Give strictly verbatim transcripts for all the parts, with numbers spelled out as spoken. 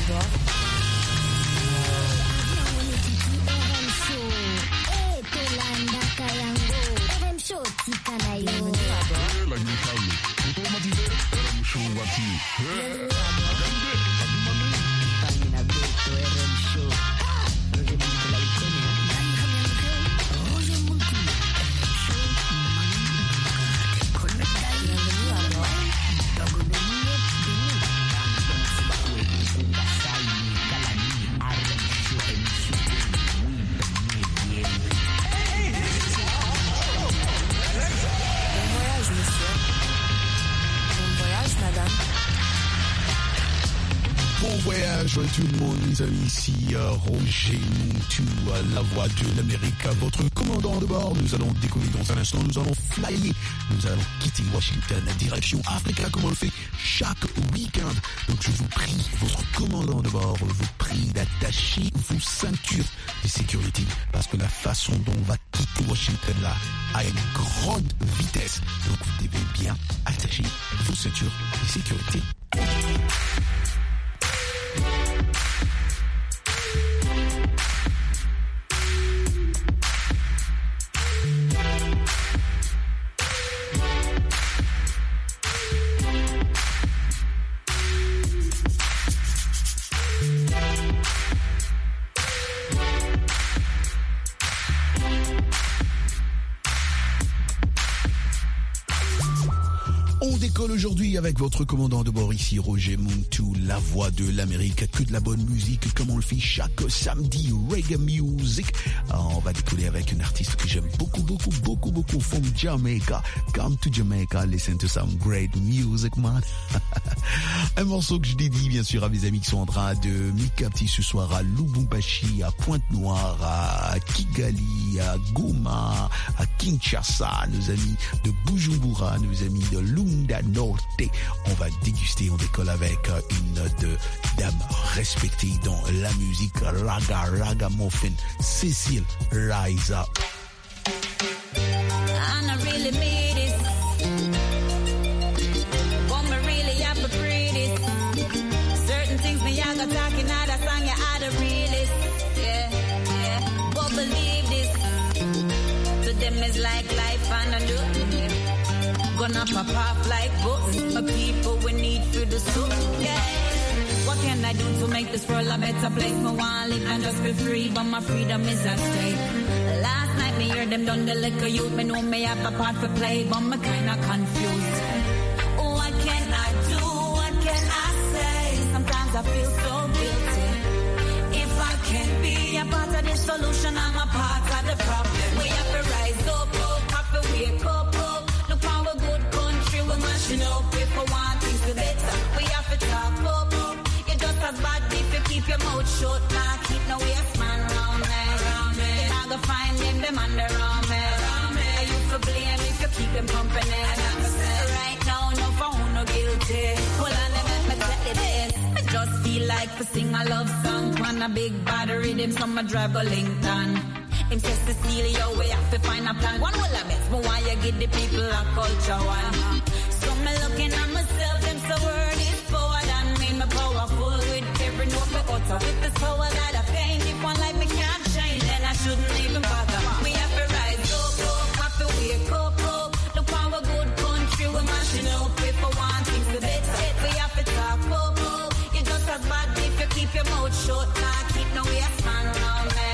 Tout le monde, les amis, ici euh, Roger Montou, euh, la voix de l'Amérique, votre commandant de bord. Nous allons décoller dans un instant, nous allons flyer, nous allons quitter Washington, direction Africa, comme on le fait chaque week-end. Donc je vous prie, votre commandant de bord, vous prie d'attacher vos ceintures de sécurité, parce que la façon dont on va quitter Washington là a une grande vitesse. Donc vous devez bien attacher vos ceintures de sécurité. Aujourd'hui avec votre commandant de bord ici Roger Montou, la voix de l'Amérique, que de la bonne musique comme on le fait chaque samedi, reggae music. Alors, on va décoller avec une artiste que j'aime beaucoup beaucoup beaucoup beaucoup from Jamaica. Come to Jamaica, listen to some great music, man. Un morceau que je dédie bien sûr à mes amis qui sont en train de me capter ce soir à Lubumbashi, à Pointe-Noire, à Kigali, à Goma, à Kinshasa, nos amis de Bujumbura, nos amis de Lunda Norte. On va déguster, on décolle avec une de dame respectée dans la musique raga, ragamuffin, Cécile Liza. And I really made it. But me really have to pray this. Certain things me I got talking out of song, you are the realest. Yeah, yeah. But believe this. To them is like life and I do. Yeah. Gonna pop off like buttons. My people we need for the soup. Yeah. What can I do to make this world a better place? Me want live and just be free, but my freedom is at stake. Last night me hear them done the liquor youth. Me know me have a part to play, but me kinda confused. What can I do? What can I say? Sometimes I feel so guilty. If I can't be a part of the solution, I'm a part of the problem. We have to rise up, up, have to wake up, up. Look how a good country we're mashing up. If we want things to better, we have to talk up, up. You're just as bad if you keep your mouth shut. Nah, keep no waste man round me. You're not gonna find them, them under on me. You for blame if you keep them company. Right now, no for who no guilty. Hold on, let me tell you this. I just feel like to sing a love song on a big bad rhythm, so I drive a Lincoln. Him says Cecilia, we have to find a plan. One will have it, but why you give the people a culture one? So me looking at myself, them so word is power than me. Me powerful with every note me utter. With this power that I paint, if one like me can't shine, then I shouldn't even bother. We have to rise up, up, have to wake up, up. Look how a good country we're mashing up. If we want things to better, we have to talk up, up. You're just as bad if you keep your mouth shut. Nah, keep no waste man around me.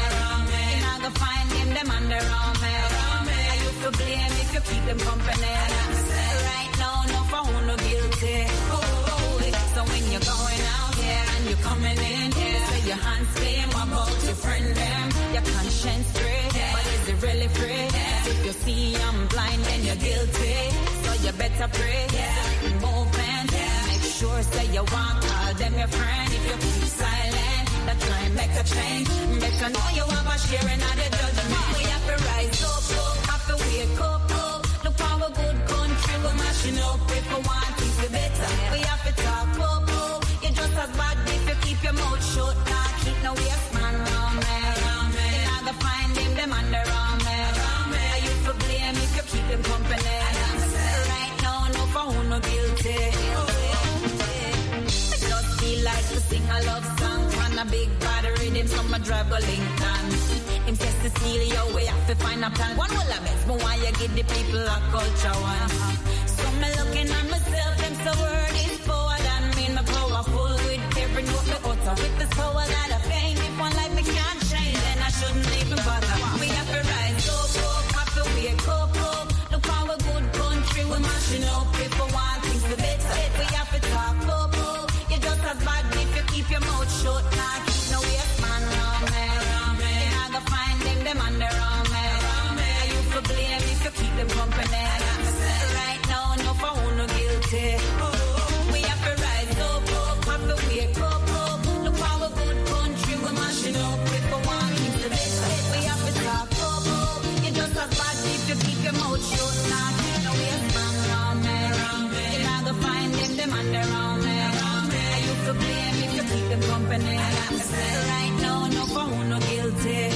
Find them, them under on me. I used to blame if you keep them company. Right now, no for who no guilty. Oh, oh, so when you're going out here and you're coming in here, say your hands clean, what about your friend them? Your conscience free, but is it really free? If you see I'm blind, then you're guilty. So you better pray. Certain movement, make sure say you want all them your friend. If you keep silent, that try and make a change. Better know you have a sharing of the judgment. We have to rise up, up, have to wake up, up. Look how a good country we're mashing up. If we want things to better, we have to talk up, up. You're just as bad if you keep your mouth shut. Nah, keep no waste man round me. You're not gonna find them, them under on me. I used to blame if you keep them company. Right now, no for who no guilty. I just feel like like to sing a love song. On a big body rhythm, so my drive go Lincoln. Him says Cecilia, we have to find a plan. One will have it, but why you give the people a culture one? So me looking at myself, them so word is power than me. My powerful with every note me utter. With this power that I fame, if one life me can't change, then I shouldn't even bother. We have to rise up, up, have to wake up, up. Look how a good country we're mashing up. If we want things to better, we have to talk up, up. You just as bad if you keep your mouth shut. Nah, keep no waste man around me. You're not gonna find them, them on their own me. You for blame if you keep them company. Right now, no for who no guilty. We have to rise up, up, have to wake up, up. Look how a good country we're mashing up. If we want things to better, we have to talk up, up. You just as bad if you keep your mouth shut. Nah, keep no waste man around me. You're not gonna find them, them on their own me. You for blame if you keep them company. Right now, no for who no guilty.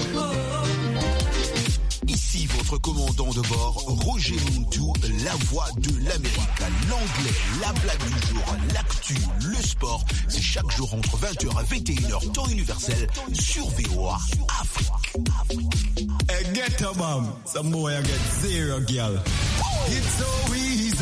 Ici votre commandant de bord, Roger Montou, la voix de l'Amérique. L'anglais, la blague du jour, l'actu, le sport, c'est chaque jour entre vingt heures et vingt et une heures, temps universel, sur V O A Afrique. Hey, get a bomb. Some boy I get zero, girl. It's so easy,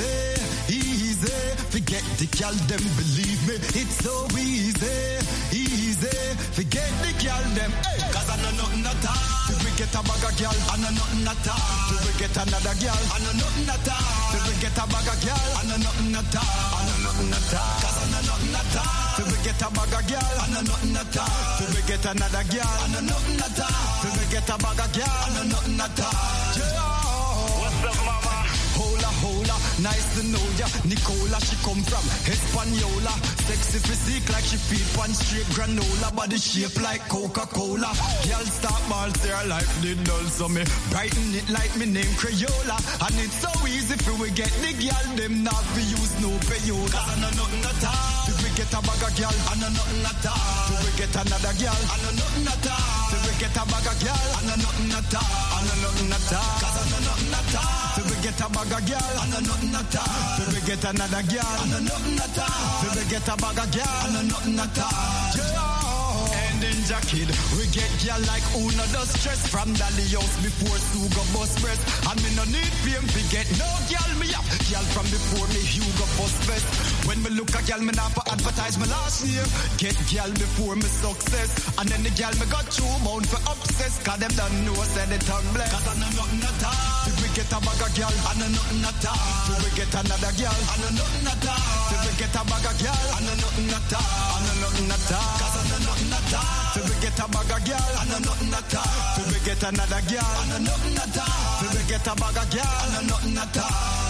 easy. Forget the girl, them believe me. It's so easy, easy. Forget the girl, them. Hey, cause I know nothing at all. Till we get a bag of girl, I know nothing at all. Till we get another girl, I know nothing at all. Till we get a bag of girl, I know nothing at all. I know nothing at all. Cause I know nothing at all. Till we get a bag of girl, I know nothing at all. Till we get another girl, I know nothing at all. Till we get a bag of girl, I know nothing at all. Yeah. What's up, mama? Hola, hola, nice to know ya. Nicola, she come from Hispaniola. Sexy physique like she feed pan straight granola. Body shape like Coca-Cola. Girl start ball, say her life did dull. So me brighten it like me name Crayola. And it's so easy for we get the girl. Them not be use no payola. Cause I know nothing at all. If we get a bag of girl, I know nothing at all. If we get another girl, I know nothing at all. If we get a bag of girl, I know nothing at all. I know nothing at all. Cause I know nothing at all. If we get a bag of girl, I know nothing at all. If we get another girl, I know nothing at all. If we get a bag of girl, I know nothing at all. Yeah. And then Jackid, we get girl like Una does stress. From Dali house before Suga bus press. And me no need fame to get no girl me up. Girl from before me Hugo bus best. When me look a girl me not for advertise my last year. Get girl before me success. And then the girl me got two bound for obsess. Cause them don't know said the tongue bless. Cause I know nothing at all. If we get a bag of girl, I know nothing at all. If we get another girl, I know nothing at all. If we get a bag of girl, I know nothing at all. I know nothing at all. Cause I know nothing at all. If we get a bag of girl, I know nothing at all. If we get another girl, I know nothing at all. If we get a bag of girl, I know nothing at all.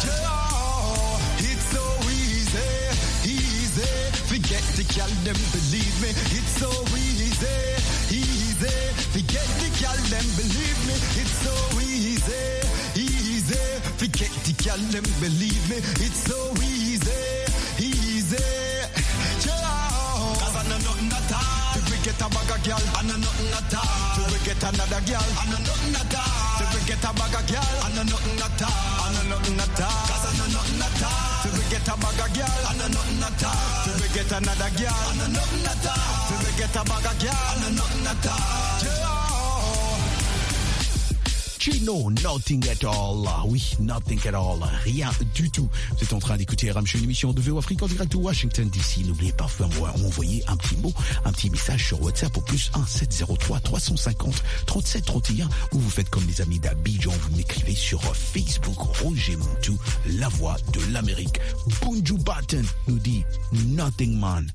Yeah, it's so easy, easy. Forget the girl, them believe me. It's so easy, easy. Forget the girl, them believe me. It's so easy, easy. Forget the girl, them believe me. It's so easy, easy. Yeah, cause I know nothing at all. If we get a bag of girl, I know nothing at all. If we get another girl, I know nothing at all. If we get a bag of girl, I know nothing at all. I know nothing at all. Cause I know nothing at all. If we get a bag of girl, I know nothing at all. If we get another girl, I know nothing at all. If we get a bag of girl, I know nothing at all. Yeah. No, nothing at all. Oui, nothing at all. Rien du tout. Vous êtes en train d'écouter R M Show, une émission de V O Afrique en direct de Washington D C. N'oubliez pas, vous pouvez m'envoyer un petit mot, un petit message sur WhatsApp au plus un sept zéro trois trois cent cinquante trente-sept trente et un, ou vous faites comme les amis d'Abidjan, vous m'écrivez sur Facebook, Roger Montou, la voix de l'Amérique. Bunju Batten nous dit Nothing Man.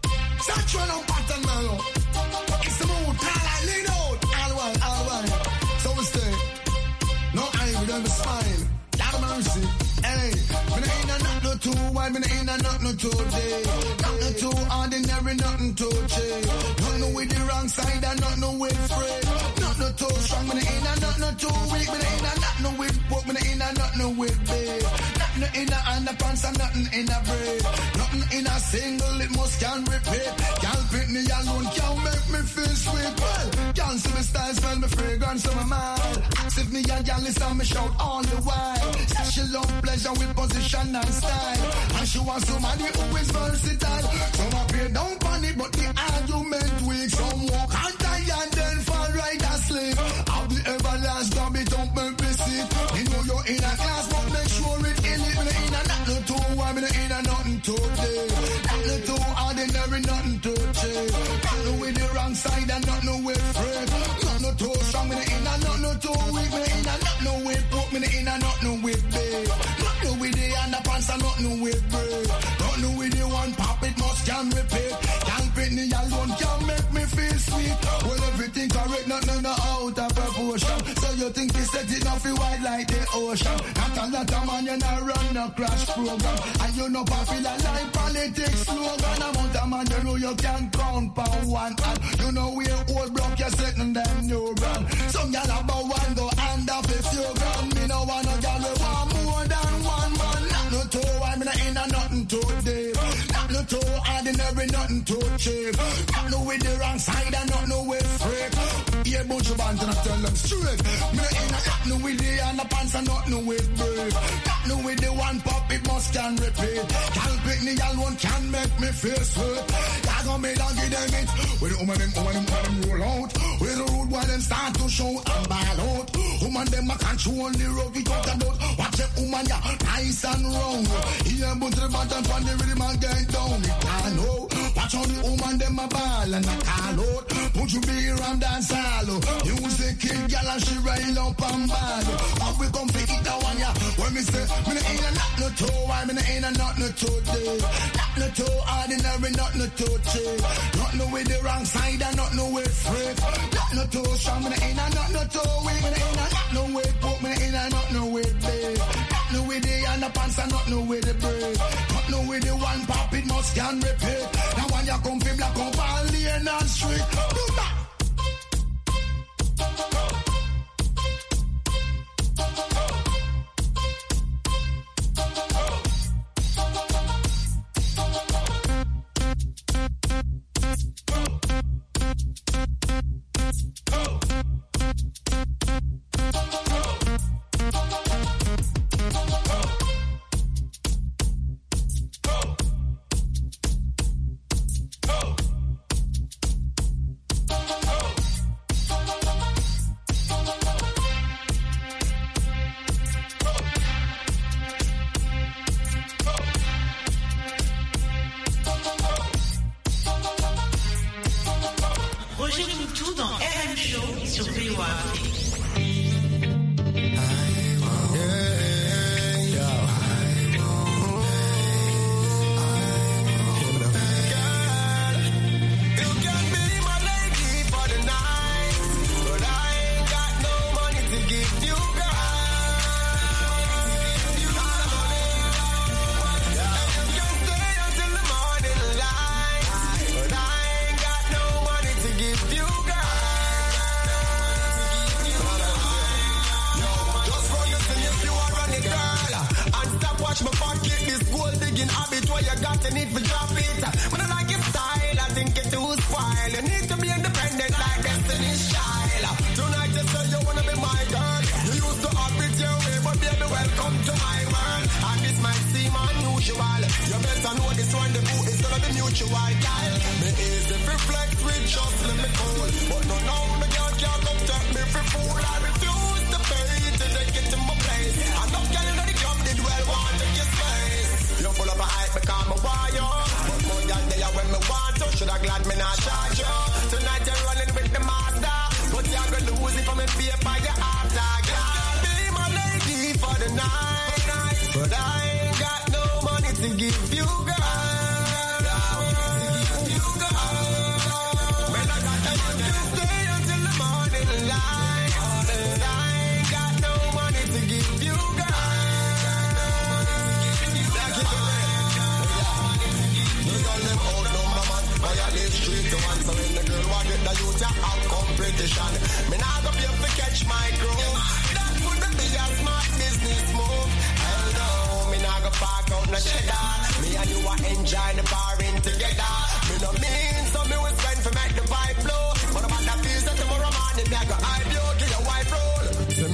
Them smile, have mercy. Hey, me no inna nothing too wide, me no inna nothing too deep. Nothing too ordinary, nothing too cheap. Nothing with the wrong side and nothing with free. Nothing too strong, me no inna nothing too weak. Me no inna nothing with pork, me no inna nothing with beef. Nothing inna underpants and nothing inna bread. Nothing inna single, it must can repeat. Can't pick me alone, can't make me feel sweet. Well, can't see me style, smell me fragrance on my mind. Massive me and y'all listen me shout all the while. Say she love pleasure with position and style, and she wants somebody who is versatile. Some appear down funny, but the argument weak. Some walk and die and then fall right asleep. How the everlasting gonna be don't make me sit. You know you're in a class, but make sure it in it. Me in a nothing too wide, me in a nothing too deep. Nothing too ordinary, nothing too cheap. Nothing with the wrong side and nothing with free. Nothing too strong, me in a nothing too weak. Me in a nothing with broke, me in a nothing with big. Nothing with the underpants and nothing with break. Nothing with the one pop, it must can repeat. Can't fit me alone, can make me feel sweet. Well, everything correct, nothing no out of proportion. So you think we set it off wide like the ocean? Not a lot of man, you not run no crash program. And you know popular like politics slogan. Amount of man, you know you can count per one hand. You know we old block, you're setting them new brand. Some y'all about one go hand off if you grand. Me no want no girl, we want more than one man. Not no two, I mean I ain't a nothing too deep. Not no two, ordinary, nothing too cheap. Not no with the wrong side and not no with freak. Yeah, bunch of bands and I tell them straight. Me ain't a nothing with the underpants and nothing with break. Nothing with the one pop, it must can repeat. Can't pick me alone, can make me feel sweet. I gon' make them give them it. When the woman them, woman them, woman them roll out. When the road while them start to show and ball out. Woman them a control the road, we talk about. Watch them woman ya, nice and round. Here but the bottom from the rhythm and get down. It can know. Watch how the woman them a ball and a call out. Put you be around dance hollow. Music kill gal and she rail up and ball. How we come to eat that one ya? When me say, me no ain't a not no toe, why me no ain't a not no toe day. Not no toe ordinary, not no toe cheap. Not no with the wrong side and not no with freak. Not no toe strong, me no ain't a not no toe weak. Me no ain't a not no with poke, me no ain't a not no with big. Not no with the underpants and not no with the break. Not no with the one pop, it must can repeat. Now when you come from black up all lane and street. Do that.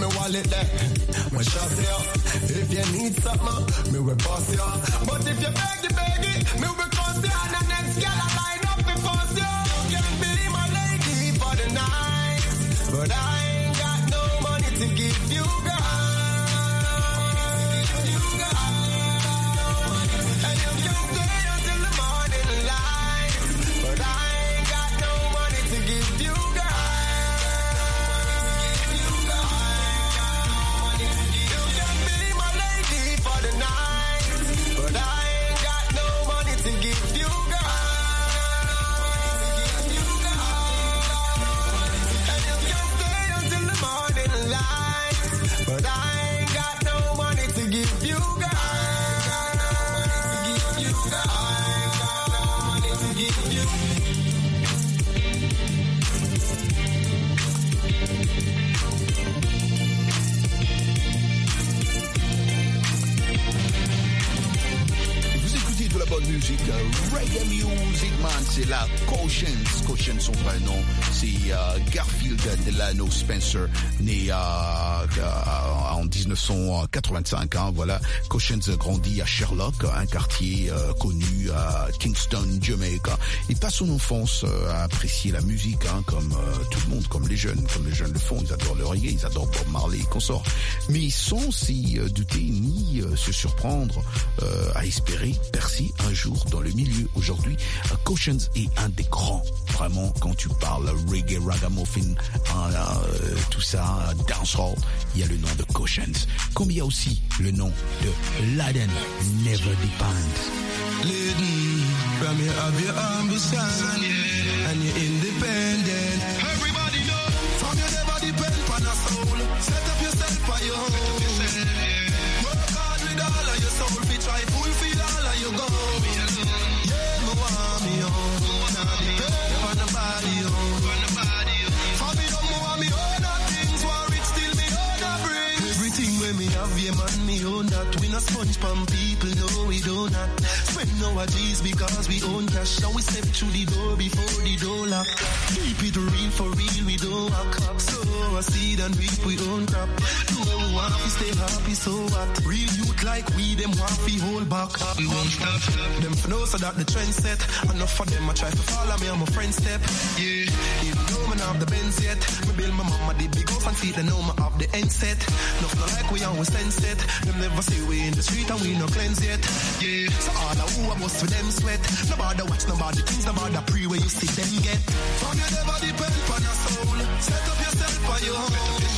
me wallet there. My trust you. If you need something, me will boss you. But if you beg, you beg it, me will cost you. And the next girl I line up before you. You can be my lady for the night, but I ain't got no money to give you, girl. You got no money, and you can stay until the morning light, but I ain't got no money to give you, girl. Musique, reggae music, man, c'est la Cautions. Cautions, son vrai nom, c'est euh, Garfield Delano Spencer, né euh, euh, en dix-neuf cent quatre-vingt-cinq. Hein, voilà, Cautions grandit à Sherlock, un quartier euh, connu à Kingston, Jamaica. Il passe son enfance euh, à apprécier la musique, hein, comme euh, tout le monde, comme les jeunes, comme les jeunes le font. Ils adorent le reggae, ils adorent Bob Marley et consorts. Mais sans s'y euh, douter ni euh, se surprendre euh, à espérer percer un jour dans le milieu. Aujourd'hui, uh, Cautions est un des grands, vraiment, quand tu parles reggae, ragamuffin, uh, tout ça, dancehall, il y a le nom de Cautions. Comme il y a aussi le nom de Laden Never Depends. Laden, from you have your ambition, yeah, and you're independent. Everybody know, from you never depend on a soul. Set up yourself for your own. Work hard with all of your soul, be try fulfill all of your goals. Sponge from people, no we do not spend our G's because we own cash. Now we step through the door before the door lock. Keep it real for real, we don't walk. So I see and reap we own crap. Do what we want, we stay happy, so what? Real youth like we, them want we hold back. We won't stop. Them for know so that the trend set. Enough for them, I try to follow me on my friend step. Yeah, even though I have the Benz yet. Me build my mama the big house and feet, they know me have the end set. Enough not like we always sense it. Them never say we in the street and we no cleanse yet. Yeah, so all the who I bust for them sweat. Nobody watch, nobody things, nobody pre where you see them get. From you never depend on a soul. Set up yourself for your home.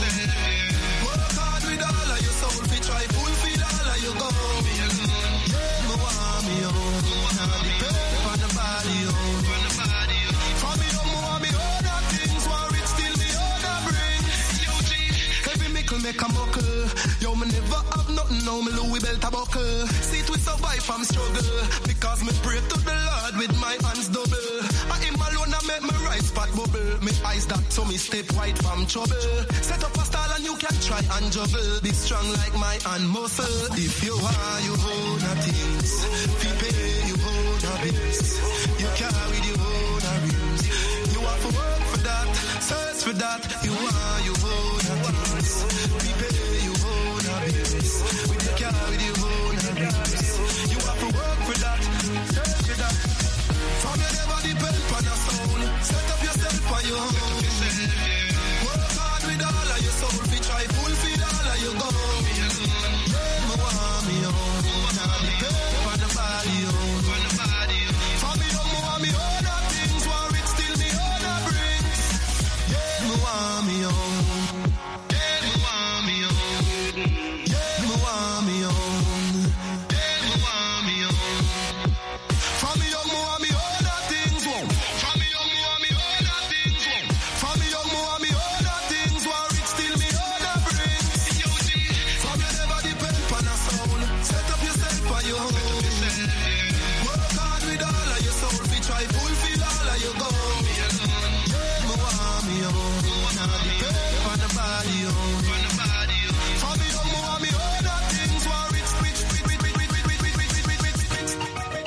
Work hard with all of your soul. Fi try fulfill all of your goals. Yeah, me want me own. Now depend on the body own. From me home, me want me own that things. Want rich till me own a bring. Every mickle make a muckle. Yo, me never have nothing, now me Louis belt a buckle. See it we survive from struggle, because me pray to the Lord with my hands double. I him alone I make me right spot bubble. Me eyes that so me step right from trouble. Set up a style and you can try and juggle. Be strong like my hand muscle. If you want you own a things, fi pay you own a bills. You carry you own a rims. You have to work for that, search for that. You want you own a things, fi pay you own a bills. With your car, with your own a rims. You have to work for that, search for that. From you never depend on a soul. Set up yourself for your own. Work hard with all of your soul. Fi try fulfill all of your goals. Yeah, me want me own. Now depend on the body own. From me own, me want me own that things. Want rich till me own a brings. Yeah, me want me own. Yeah, me want me own. Yeah, me want me own. Yeah, me want me own. From me young, me want me own that things. From me young, me want me own that things. From me young, me want me own that things. Want rich till me own a brings. From you never depend on a soul. Set up yourself for your home. Work hard with all of your soul. Fi try fulfill all of your goals. Yeah, me want me own. Now depend on the body own. From me young, me want me own that things. Want rich, rich, rich, rich, rich, rich, rich, rich, rich, rich, rich, rich.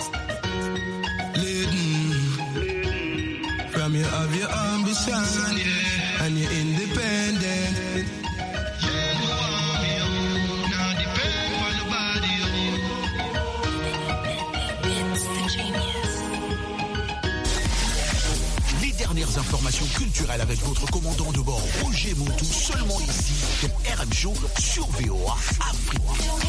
Laden, from you have your ambition, yeah, and you're independent. Yeah, dernières informations culturelles avec votre commandant de bord Roger Montou, seulement ici dans R M Show sur V O A Afrique.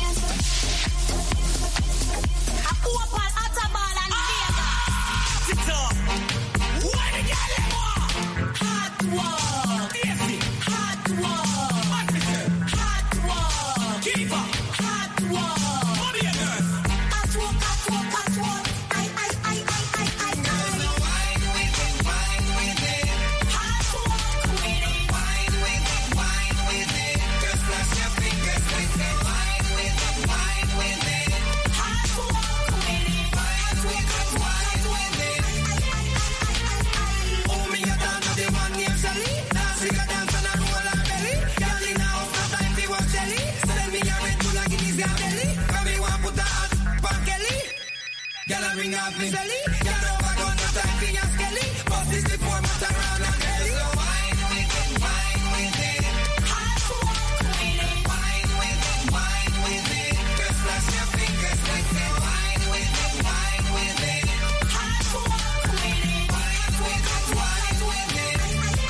Ring off me belly, you know I got no time for your skelly. But this before my turn around and belly. So wine with it, wine with it. Hot walk with it, wine with it, wine with it. Just flash your fingers like that. Wine with it, wine with it. Hot walk with it, wine with it, wine with it.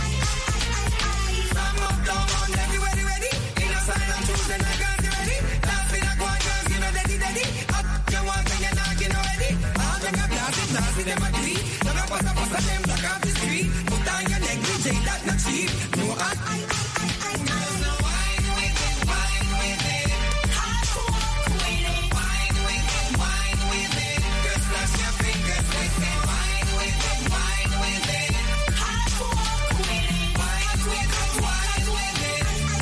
From uptown on everybody ready. In a sign I'm choosing, I got you ready. Dance in a quiet girls, you know daddy daddy. Up you want and you're knocking already. Dancing them a tree, so I pass a pass a them like off the street. Put on your neck, D J, that not cheap. No, I, I, I, I, I. So wine with it, wine with it. Hot walk with it, wine with it, wine with it. Just flash your fingers like that. Wine with it, wine with it. Hot walk with it, wine with it, wine with it.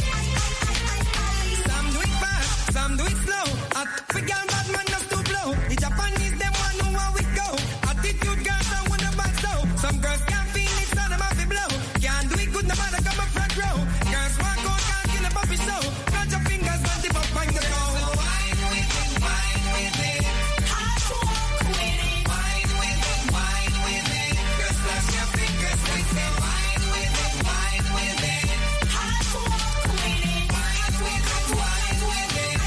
Some do it fast, some do it slow. I forget bad man just to blow. The Japanese them one know how we go. Attitude girls don't wanna back so. Some girls can't feel it, so them have to blow. Can't do it good, no matter come up front row. Girls walk out, can't kill a puppy show. Cut your fingers, but tip up on the go. So wine with it, wine with it. Hot walk with it, wine with it, wine with it. Just flash your fingers like that. Wine with it, wine with it. Hot walk with it, wine with it, wine with it.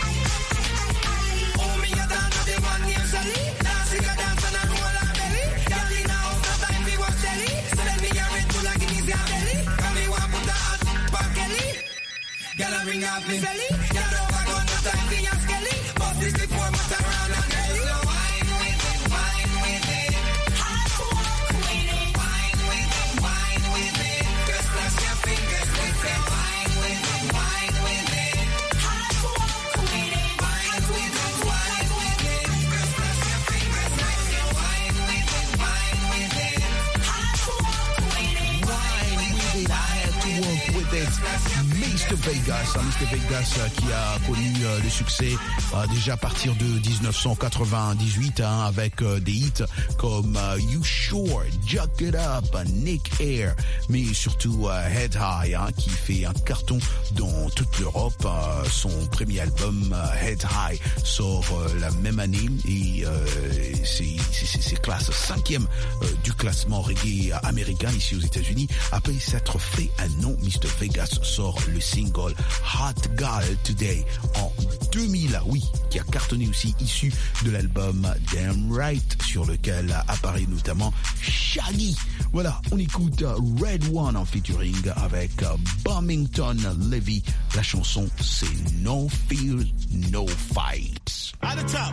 Oh, me a dance to the one named Shelly. Dancing a dance and a roll her belly. Girl in a house, no time for watch telly. Send me a red bull like it is your belly. Come me want put a hot back Kelly. Girl a ring off me belly. You know I got no time for your skelly. But this before my turn around and belly. So wine with it, wine with it. Hot walk with it, wine with it, wine with it. Just flash your fingers like that. Wine with it, wine with it. Hot walk with it, wine with it, wine with it. Just flash your fingers like that. Wine with it, wine with it. Hot walk with it, Wine with it, I had to work with it. Mister Vegas, hein, Mister Vegas euh, qui a connu euh, le succès euh, déjà à partir de dix-neuf cent quatre-vingt-dix-huit hein, avec euh, des hits comme euh, You Sure, Jack It Up, Nick Air, mais surtout euh, Head High hein, qui fait un carton dans toute l'Europe. Euh, son premier album euh, Head High sort euh, la même année et euh, c'est, c'est, c'est classe cinquième euh, du classement reggae américain ici aux États-Unis. Après s'être fait un nom, Mister Vegas sort le single Hot Girl Today en deux mille, oui, qui a cartonné aussi, issu de l'album Damn Right, sur lequel apparaît notamment Shaggy. Voilà, on écoute Red One en featuring avec Bumington Levy. La chanson, c'est No Fear, No Fight. At the top.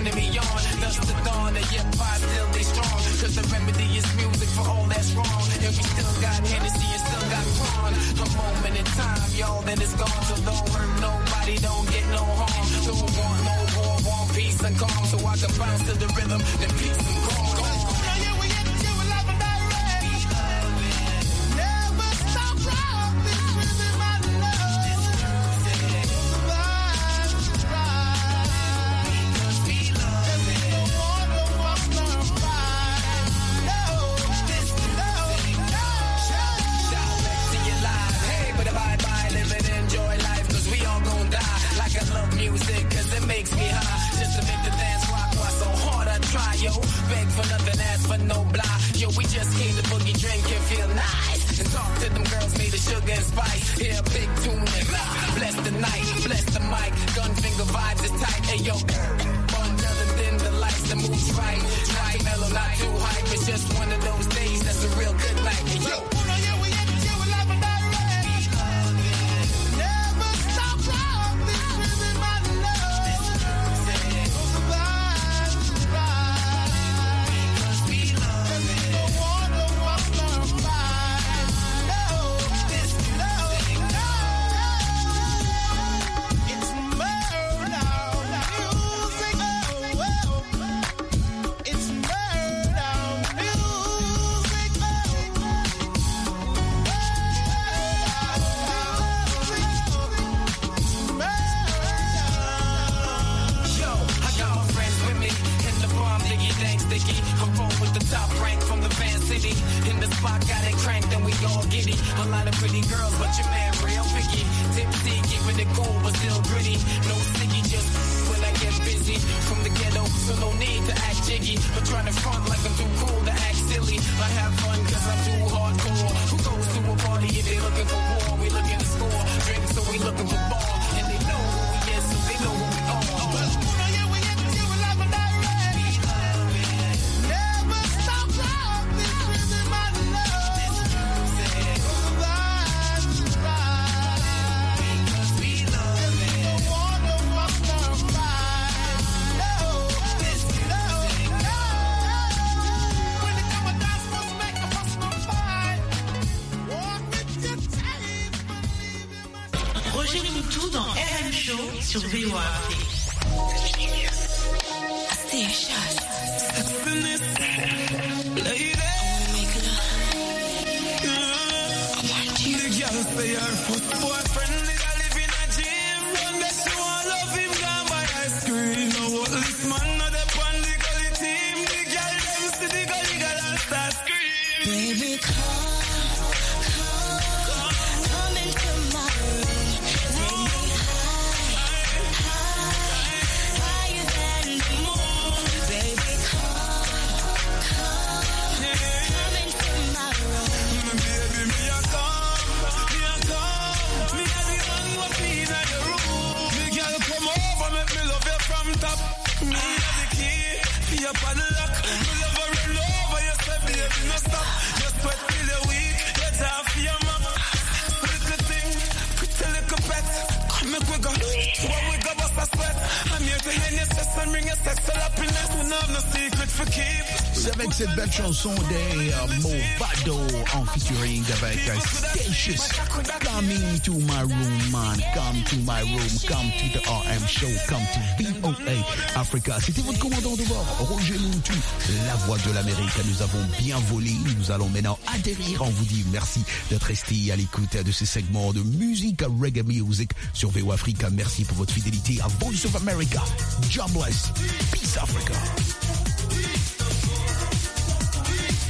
Thus the dawn of hip hop still they strong. Cause the remedy is music for all that's wrong. And And we still got Hennessy and still got Prawn. A moment in time, y'all, then it's gone. So don't hurt nobody, don't get no harm. Don't want no war, want peace and calm. So I can bounce to the rhythm, then peace and calm. Music, cause it makes me high. Just to make the dance rock, why so hard I try, yo. Beg for nothing, ask for no blah. Yo, we just came to boogie, drink and feel nice. And talk to them girls made of sugar and spice. Hear a big tune and bless the night, bless the mic. Gun finger vibes is tight, hey yo. Fun other than the lights, the moves right. Not too mellow, not too hype. It's just one of those days that's a real good night, hey yo. A lot of pretty girls, but your man real picky. Tipsy, keeping it cool, but still gritty. No sticky, just when I get busy. From the ghetto, so no need to act jiggy. But trying to front like I'm too cool to act silly. I have fun cause I'm too hardcore. Who goes to a party if they looking for war? We looking to score, drink so we looking for ball. And they know who we is, so they know who we are. Sur V O A Afrique. C'est avec cette belle chanson des uh, Movado en featuring avec uh, Statius. Coming to my room, man. Come to my room. Come to the R M show. Come to V O A Africa. C'était votre commandant de bord, Roger Muntu, la voix de l'Amérique. Nous avons bien volé. Nous allons maintenant atterrir. On vous dit merci d'être resté à l'écoute de ce segment de musique, reggae music sur V O A Africa. Merci pour votre fidélité à Voice of America. God bless. Peace Africa.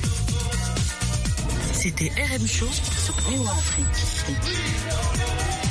C'était R M Show sur V O A Afrique.